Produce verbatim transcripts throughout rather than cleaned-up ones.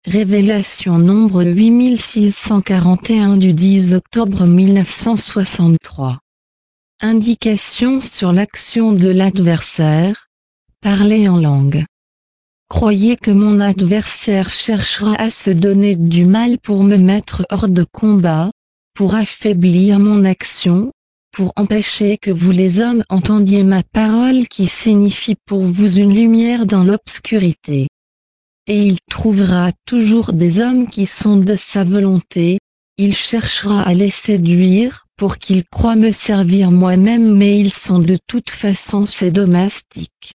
Révélation nombre huit mille six cent quarante et un du dix octobre mille neuf cent soixante-trois. Indication sur l'action de l'adversaire. Parler en langue. Croyez que mon adversaire cherchera à se donner du mal pour me mettre hors de combat, pour affaiblir mon action, pour empêcher que vous les hommes entendiez ma parole qui signifie pour vous une lumière dans l'obscurité. Et il trouvera toujours des hommes qui sont de sa volonté, il cherchera à les séduire pour qu'ils croient me servir moi-même, mais ils sont de toute façon ses domestiques.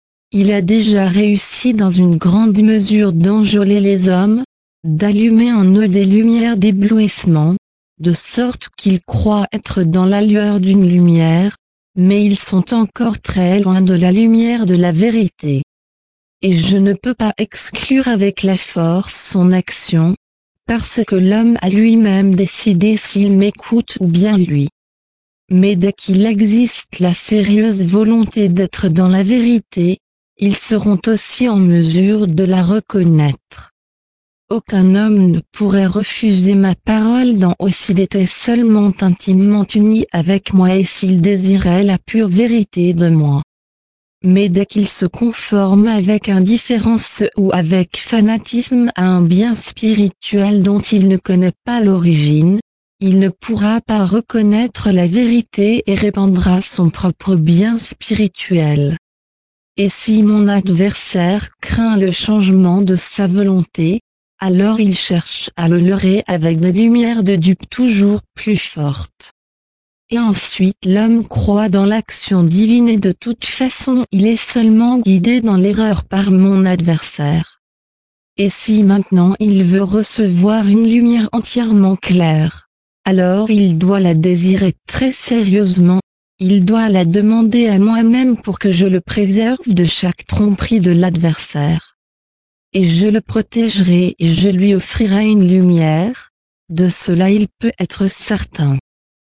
Il a déjà réussi dans une grande mesure d'enjôler les hommes, d'allumer en eux des lumières d'éblouissement, de sorte qu'ils croient être dans la lueur d'une lumière, mais ils sont encore très loin de la lumière de la vérité. Et je ne peux pas exclure avec la force son action, parce que l'homme a lui-même décidé s'il m'écoute ou bien lui. Mais dès qu'il existe la sérieuse volonté d'être dans la vérité, ils seront aussi en mesure de la reconnaître. Aucun homme ne pourrait refuser ma parole dans s'il était seulement intimement uni avec moi et s'il désirait la pure vérité de moi. Mais dès qu'il se conforme avec indifférence ou avec fanatisme à un bien spirituel dont il ne connaît pas l'origine, il ne pourra pas reconnaître la vérité et répandra son propre bien spirituel. Et si mon adversaire craint le changement de sa volonté, alors il cherche à le leurrer avec des lumières de dupe toujours plus fortes. Et ensuite l'homme croit dans l'action divine et de toute façon il est seulement guidé dans l'erreur par mon adversaire. Et si maintenant il veut recevoir une lumière entièrement claire, alors il doit la désirer très sérieusement, il doit la demander à moi-même pour que je le préserve de chaque tromperie de l'adversaire. Et je le protégerai et je lui offrirai une lumière, de cela il peut être certain.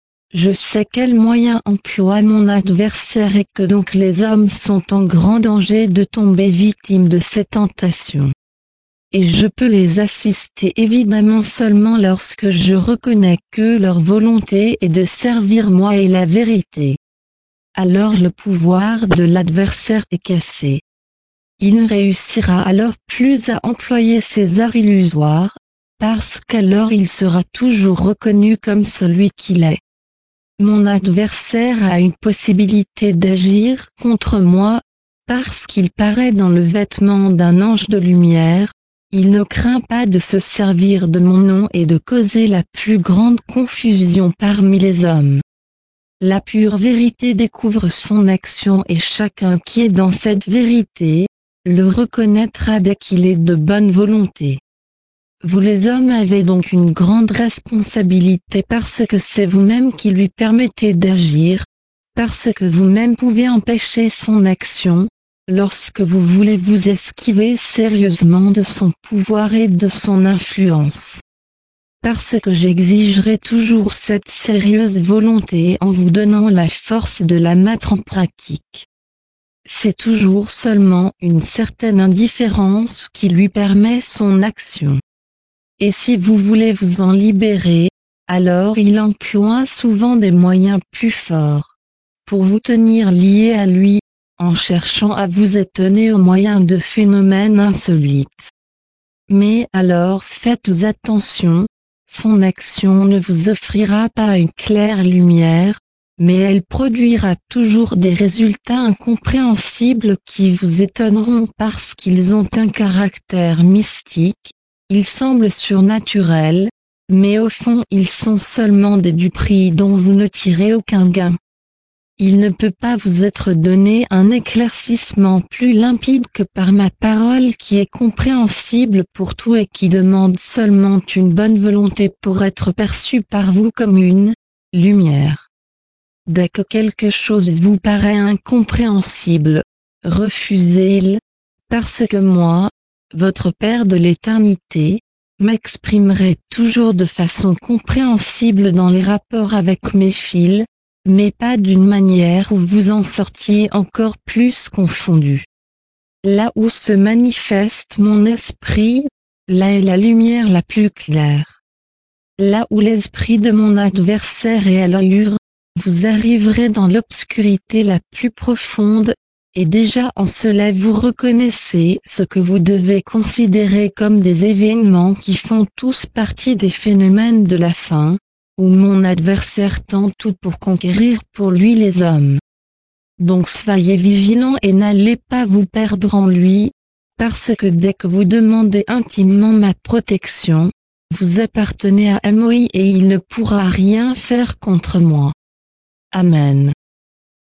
Je sais quels moyens emploie mon adversaire et que donc les hommes sont en grand danger de tomber victimes de ces tentations. Et je peux les assister évidemment seulement lorsque je reconnais que leur volonté est de servir moi et la vérité. Alors le pouvoir de l'adversaire est cassé. Il ne réussira alors plus à employer ses arts illusoires, parce qu'alors il sera toujours reconnu comme celui qu'il est. Mon adversaire a une possibilité d'agir contre moi, parce qu'il paraît dans le vêtement d'un ange de lumière, il ne craint pas de se servir de mon nom et de causer la plus grande confusion parmi les hommes. La pure vérité découvre son action et chacun qui est dans cette vérité, le reconnaîtra dès qu'il est de bonne volonté. Vous les hommes avez donc une grande responsabilité parce que c'est vous-même qui lui permettez d'agir, parce que vous-même pouvez empêcher son action, lorsque vous voulez vous esquiver sérieusement de son pouvoir et de son influence. Parce que j'exigerai toujours cette sérieuse volonté en vous donnant la force de la mettre en pratique. C'est toujours seulement une certaine indifférence qui lui permet son action. Et si vous voulez vous en libérer, alors il emploie souvent des moyens plus forts, pour vous tenir lié à lui, en cherchant à vous étonner au moyen de phénomènes insolites. Mais alors faites attention, son action ne vous offrira pas une claire lumière, mais elle produira toujours des résultats incompréhensibles qui vous étonneront parce qu'ils ont un caractère mystique. Ils semblent surnaturels, mais au fond ils sont seulement des duperies dont vous ne tirez aucun gain. Il ne peut pas vous être donné un éclaircissement plus limpide que par ma parole qui est compréhensible pour tout et qui demande seulement une bonne volonté pour être perçue par vous comme une lumière. Dès que quelque chose vous paraît incompréhensible, refusez-le, parce que moi, votre Père de l'éternité, m'exprimerai toujours de façon compréhensible dans les rapports avec mes fils, mais pas d'une manière où vous en sortiez encore plus confondus. Là où se manifeste mon esprit, là est la lumière la plus claire. Là où l'esprit de mon adversaire est à l'allure, vous arriverez dans l'obscurité la plus profonde, et déjà en cela vous reconnaissez ce que vous devez considérer comme des événements qui font tous partie des phénomènes de la fin, où mon adversaire tente tout pour conquérir pour lui les hommes. Donc soyez vigilants et n'allez pas vous perdre en lui, parce que dès que vous demandez intimement ma protection, vous appartenez à Amoi et il ne pourra rien faire contre moi. Amen.